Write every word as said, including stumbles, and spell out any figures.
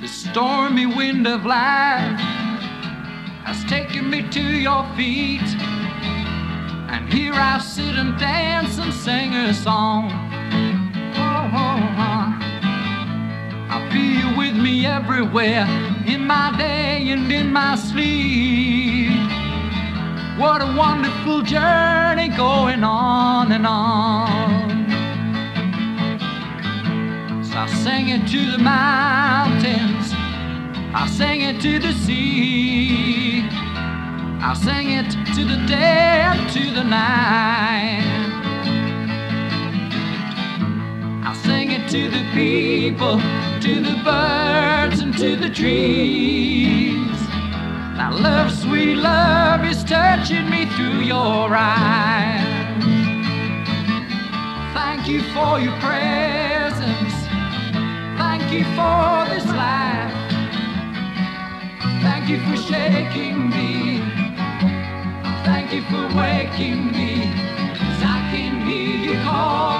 The stormy wind of life has taken me to your feet, and here I sit and dance and sing a song. Oh, oh, oh. I feel you with me everywhere, in my day and in my sleep. What a wonderful journey going on and on. So I sing it to the mountains, I sing it to the sea, I sing it to the day and to the night. I sing it to the people, to the birds and to the trees. That love, sweet love is touching me through your eyes. Thank you for your presence, thank you for this life, thank you for shaking me, thank you for waking me, 'cause I can hear you call.